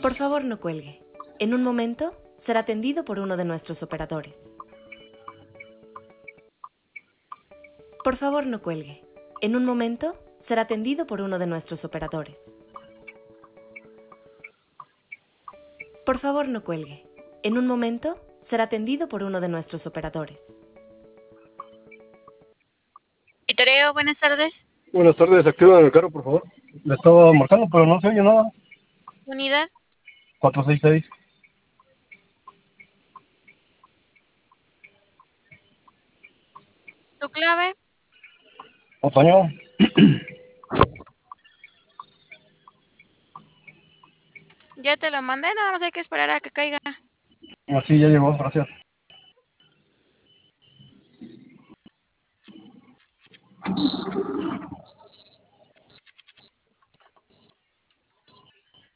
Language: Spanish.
Por favor, no cuelgue. En un momento será atendido por uno de nuestros operadores. Por favor, no cuelgue. En un momento será atendido por uno de nuestros operadores. Por favor, no cuelgue. En un momento será atendido por uno de nuestros operadores. Vitoreo, buenas tardes. Buenas tardes, activan el carro, por favor. Le estaba marcando, pero no se oye nada. Unidad. 466. Tu clave. Otoño. Ya te lo mandé, nada más hay que esperar a que caiga. Así ya llegó, gracias.